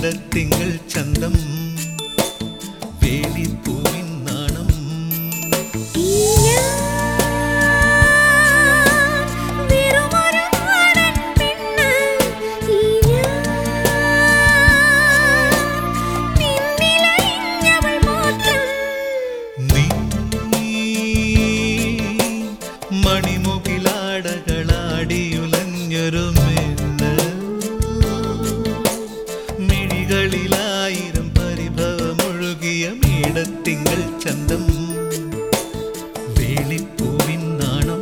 മേടത്തിങ്കൾ ചന്തം വേലിപ്പൂവിൻ നാണം മണിമുകിലാടകളാടിയുലഞ്ഞൊരു മിഴികളിലായിരം പരിഭവമൊഴുകിയ മേടത്തിങ്കൾ ചന്തം വേളിപ്പൂവിൻ നാണം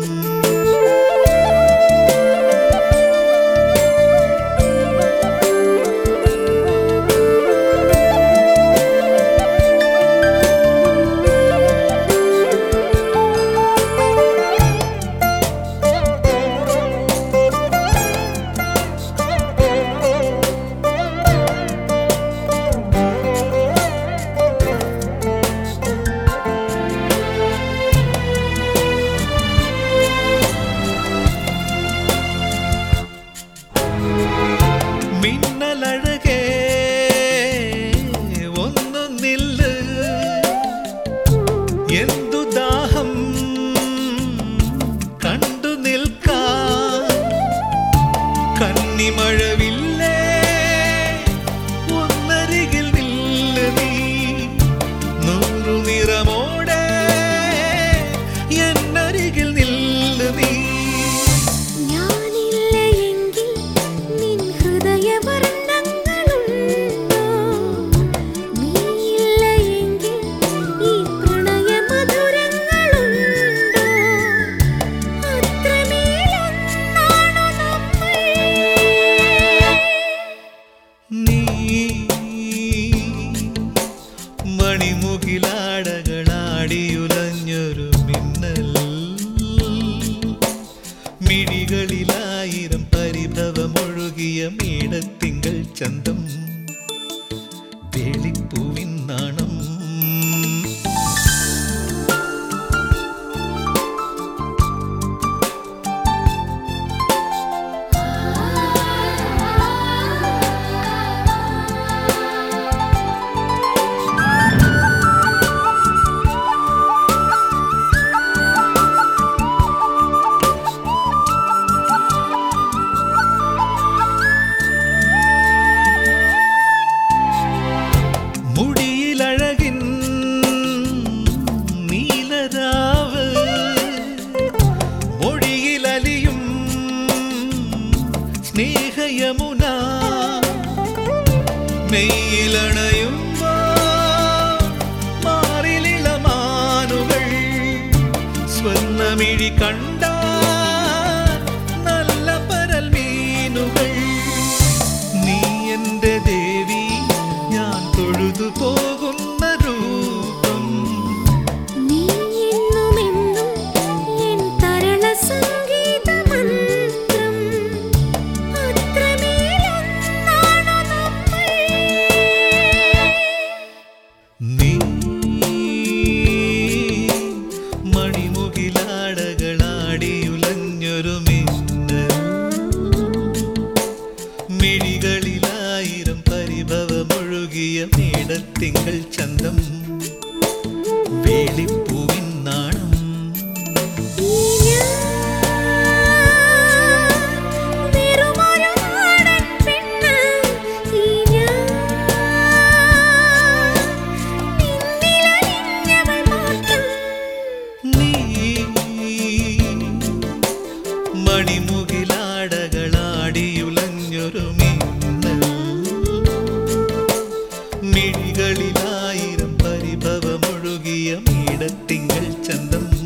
മിന്നലഴകേ ഒന്നു നില്ല് എന്തു ദാഹം കണ്ടു നിൽക്കാൻ കന്നിമഴവില്ലേ ഒന്നരികിൽ നില്ല് നീ നൂറു നിറമോടെ എന്നരികിൽ നില്ല് നീ മണിമുകിലാടകളാടിയുലഞ്ഞൊരു മിന്നൽ മിഴികളിലായിരം പരിഭവമൊഴുകിയ മേടത്തിങ്കൾ ചന്തം വേളിപ്പൂവിൻ നാണം മുടിയിലഴകിൻ നീലരാവ് മൊഴിയിലലിയും സ്നേഹയമുന മെയ്യിലണയുമ്പോ മാറിലിളമാനുകൾ സ്വർണ്ണമിഴി കണ്ട നല്ല പരൽ മീനുകൾ നീ എന്റെ ദേവി ഞാൻ തൊഴുതു പോകുന്ന രൂപം നീ എന്നുമെന്നും എൻ തരള സംഗീതമന്ത്രം അത്രമേലൊന്നാണു നമ്മൾ നീ മണിമുകിലാടകളാടിയുലഞ്ഞൊരു മിന്നൽ മിഴികളിലായിരം പരിഭവമൊഴുകിയ മേടത്തിങ്കൾ ചന്തം വേളിപ്പൂവിൻ നാണം നീ മണിമുകിലാടകളാടിയുലഞ്ഞൊരു മിന്നൽ മിഴികളിലായിരം പരിഭവമൊഴുകിയ മേടത്തിങ്കൾ ചന്തം